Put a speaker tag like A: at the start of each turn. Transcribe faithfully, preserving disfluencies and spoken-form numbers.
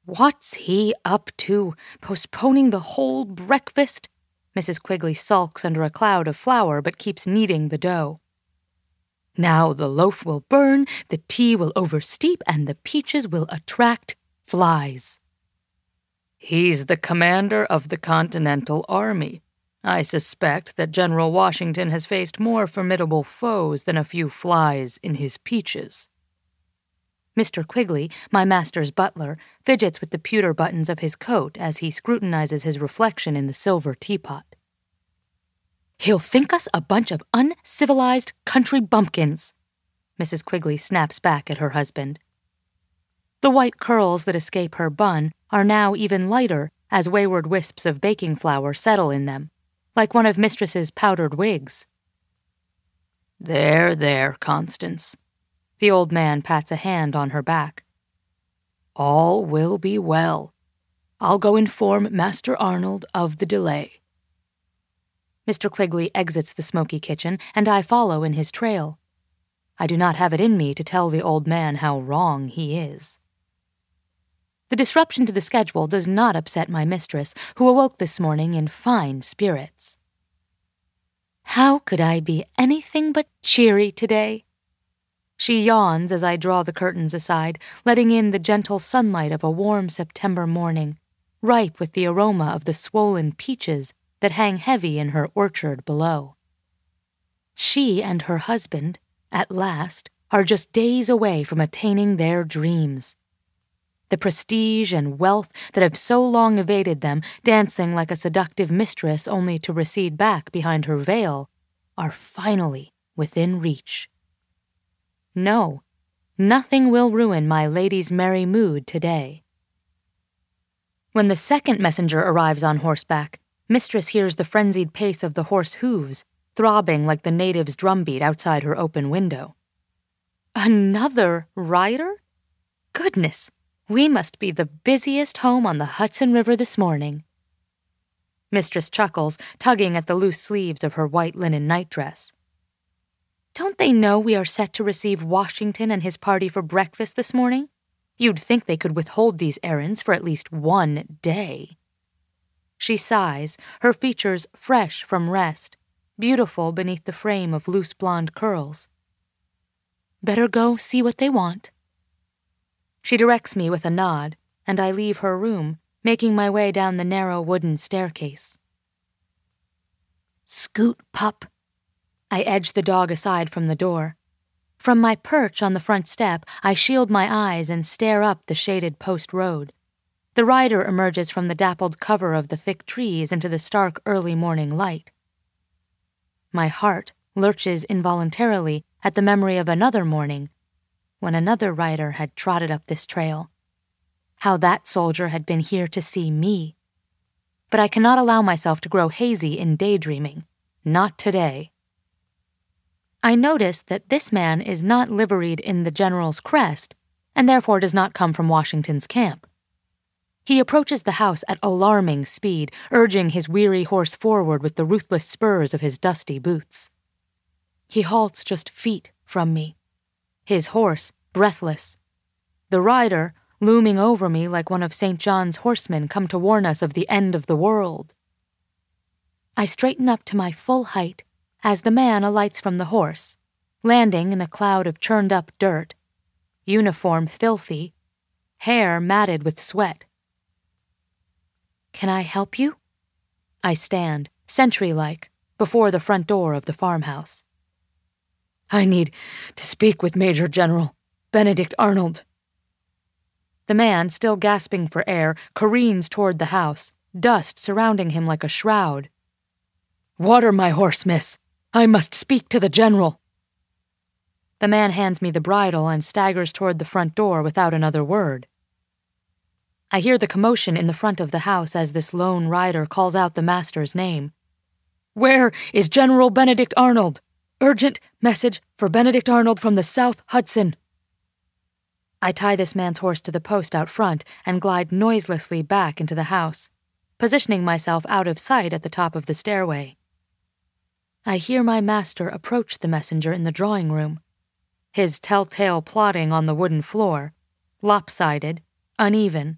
A: What's he up to, postponing the whole breakfast? Missus Quigley sulks under a cloud of flour but keeps kneading the dough. Now the loaf will burn, the tea will oversteep, and the peaches will attract flies. He's the commander of the Continental Army. I suspect that General Washington has faced more formidable foes than a few flies in his peaches. Mister Quigley, my master's butler, fidgets with the pewter buttons of his coat as he scrutinizes his reflection in the silver teapot. He'll think us a bunch of uncivilized country bumpkins, Missus Quigley snaps back at her husband. The white curls that escape her bun are now even lighter as wayward wisps of baking flour settle in them, like one of Mistress's powdered wigs. There, there, Constance. The old man pats a hand on her back. All will be well. I'll go inform Master Arnold of the delay. Mister Quigley exits the smoky kitchen, and I follow in his trail. I do not have it in me to tell the old man how wrong he is. The disruption to the schedule does not upset my mistress, who awoke this morning in fine spirits. How could I be anything but cheery today? She yawns as I draw the curtains aside, letting in the gentle sunlight of a warm September morning, ripe with the aroma of the swollen peaches that hang heavy in her orchard below. She and her husband, at last, are just days away from attaining their dreams. The prestige and wealth that have so long evaded them, dancing like a seductive mistress only to recede back behind her veil, are finally within reach. No, nothing will ruin my lady's merry mood today. When the second messenger arrives on horseback, Mistress hears the frenzied pace of the horse hooves, throbbing like the natives' drumbeat outside her open window. Another rider? Goodness, we must be the busiest home on the Hudson River this morning. Mistress chuckles, tugging at the loose sleeves of her white linen nightdress. Don't they know we are set to receive Washington and his party for breakfast this morning? You'd think they could withhold these errands for at least one day. She sighs, her features fresh from rest, beautiful beneath the frame of loose blonde curls. Better go see what they want. She directs me with a nod, and I leave her room, making my way down the narrow wooden staircase. Scoot, pup. I edge the dog aside from the door. From my perch on the front step, I shield my eyes and stare up the shaded post road. The rider emerges from the dappled cover of the thick trees into the stark early morning light. My heart lurches involuntarily at the memory of another morning, when another rider had trotted up this trail. How that soldier had been here to see me. But I cannot allow myself to grow hazy in daydreaming. Not today. I notice that this man is not liveried in the general's crest, and therefore does not come from Washington's camp. He approaches the house at alarming speed, urging his weary horse forward with the ruthless spurs of his dusty boots. He halts just feet from me, his horse breathless, the rider looming over me like one of Saint John's horsemen come to warn us of the end of the world. I straighten up to my full height as the man alights from the horse, landing in a cloud of churned-up dirt, uniform filthy, hair matted with sweat. Can I help you? I stand, sentry-like, before the front door of the farmhouse. I need to speak with Major General Benedict Arnold. The man, still gasping for air, careens toward the house, dust surrounding him like a shroud. Water my horse, miss. I must speak to the general. The man hands me the bridle and staggers toward the front door without another word. I hear the commotion in the front of the house as this lone rider calls out the master's name. Where is General Benedict Arnold? Urgent message for Benedict Arnold from the South Hudson. I tie this man's horse to the post out front and glide noiselessly back into the house, positioning myself out of sight at the top of the stairway. I hear my master approach the messenger in the drawing room, his telltale plodding on the wooden floor, lopsided, uneven,